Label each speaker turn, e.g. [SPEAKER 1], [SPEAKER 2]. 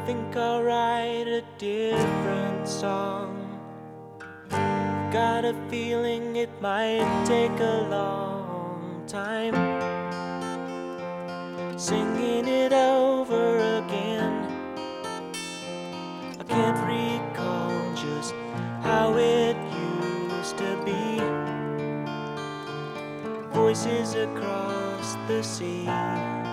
[SPEAKER 1] think I'll write a different song. Got a feeling it might take a long time. Singing it over again, I can't recall just how it used to be. Voices across the sea.